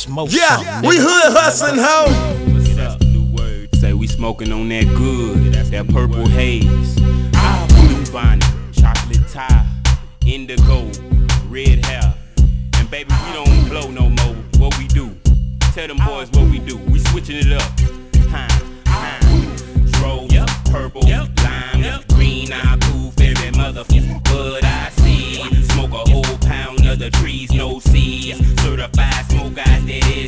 smoke Yeah, we hood hustling, ho. What's up? New word. Say we smoking on that good, that purple haze. Blue bonnet, chocolate tie, indigo, red hair. And baby, we don't blow no more. What we do? Tell them boys what we do. We switching it up. Strobe, purple, lime, green, I cool, every motherfucker. Bud I see. Smoke a whole pound of the trees, no seeds. Certified smoke out that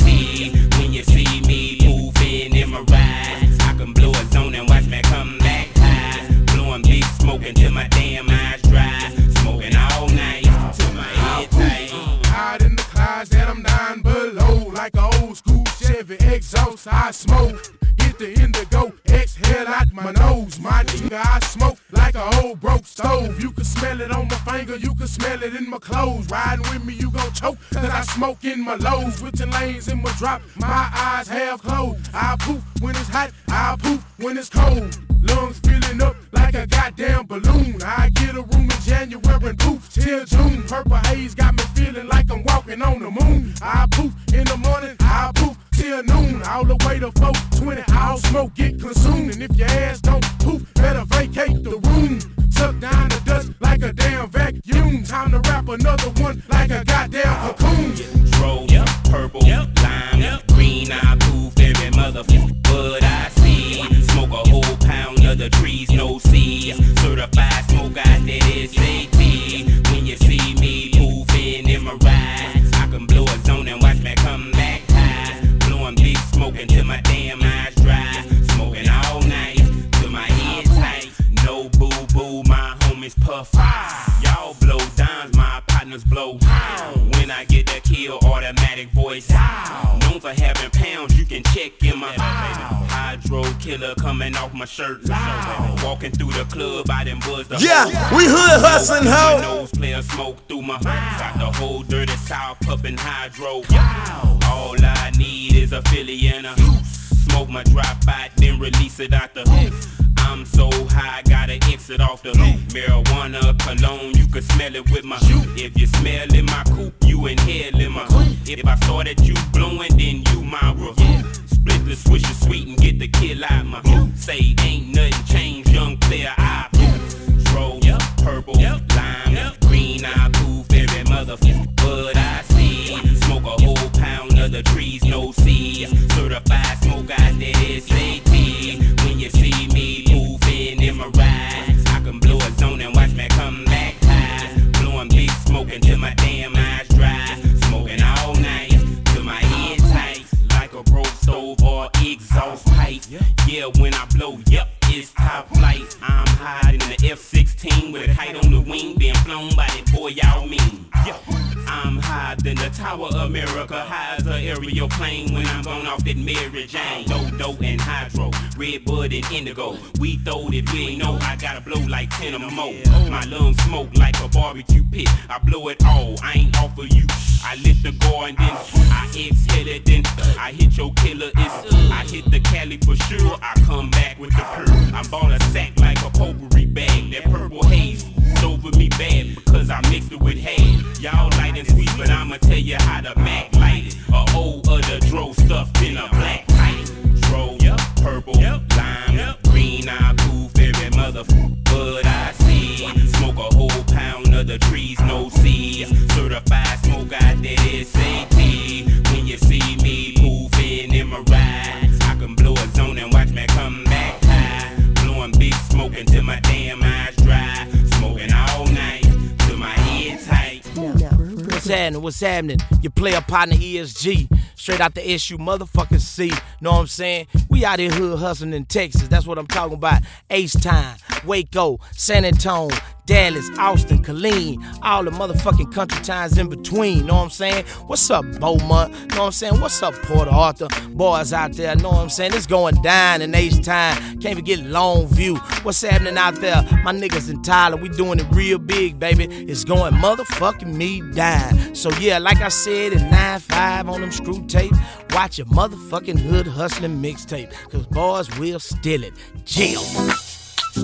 SAT. When you see me moving in my ride, I can blow a zone and watch me come back high. Blowing big smoke until my damn eyes dry. Smoking all night till my head tight. Hide in the clouds that I'm down below. Like an old school Chevy exhaust, I smoke. Get the indigo, exhale out my nose. My nigga, I smoke like an old broke stove. You can smell it on my finger, you can smell it in my clothes. Riding with me, you gon' choke, cause I smoke in my lows. Switching lanes in my drop, my eyes half closed. I poof when it's hot, I poof when it's cold. Lungs filling up like a goddamn balloon. I get a room in January and poof till June. Purple haze got me feeling like I'm walking on the moon. I poof in the morning, I poof till noon. All the way to 420, all smoke get consumed. And if your ass don't poof, better vacate the room. Suck down the dust like a damn vacuum. Time to wrap another one like a goddamn cocoon. Strobe, purple, lime, green, I poof, every motherfucker. Bud I see. Smoke a whole pound of the trees, no seeds. Certified smoke out that SAT. When you see me moving in my ride, I can blow a zone and watch me come back high. Blowing big smoke until my damn eyes dry. Smoking all night till my head tight. No boo-boo, my homies puff. Y'all blow dimes, my partners blow. When I get that kill, automatic voice. Known for having pounds, you can check in my hydro killer coming off my shirt. Walking through the club, I done buzzed the We hood hustling, ho. my nose player smoke through my got the whole dirty south pumping hydro. All I need is a Philly and a smoke my drop out, then release it out the I'm so high, gotta exit off the marijuana cologne. You can smell it with my if you smell in my coupe, you inhale in my if I started you blowing, then you my rookie. Split the swisher sweet and get the kill out my say ain't nothing changed, young player I Strobe, purple, lime, green, I cool, every motherfucker. Bud I see. Smoke a whole pound of the trees, no seeds. Certified smoke out that SAT. When you see me moving in my ride, I can blow a zone and watch me come back high. Blowing big smoke until my damn eyes dry. Smoking all night till my head tight. Like a broke stove or exhaust pipe. Yeah, when I blow, it's top flight. I'm high in the F-16 with a kite on the wing, being flown by that boy y'all mean. I'm higher than the Tower of America, high as a aerial plane when I'm going off that Mary Jane. Dodo and hydro, red bud and indigo. We throwed it, we ain't know I gotta blow like 10 or more. My lungs smoke like a barbecue pit. I blow it all, I ain't off of you. I lit the gore and then I exhale it, then I hit your killer. I hit the Cali for sure. I come back with the purr. I bought a sack like a potpourri bag. That purple haze over me bad because I mixed it with hay. Y'all light and sweet, but I'ma tell you how to Mac light it. A old other dro stuffed in a black pipe. Strobe, purple, lime, green, I cool, every motherfucker. Bud I see. Smoke a whole pound of the trees, no seeds. Certified smoke out that SAT. When you see me moving in my ride, I can blow a zone and watch me come back high. Blowing big smoke until my damn eyes dry. Smoking all night till my head tight. What's happening? Your player partner ESG. Straight out the SU motherfucking C. Know what I'm saying? We out here hood hustling in Texas. That's what I'm talking about. H-Town, Waco, San Antonio, Dallas, Austin, Killeen, all the motherfucking country towns in between. Know what I'm saying? What's up, Beaumont? Know what I'm saying? What's up, Port Arthur? Boys out there, know what I'm saying? It's going down in H-Town. Can't forget Longview. What's happening out there? My niggas in Tyler, we doing it real big, baby. It's going motherfucking me down. So yeah, like I said, in 9-5 on them screw tape, watch your motherfucking hood hustling mixtape. Cause boys will steal it. Jail.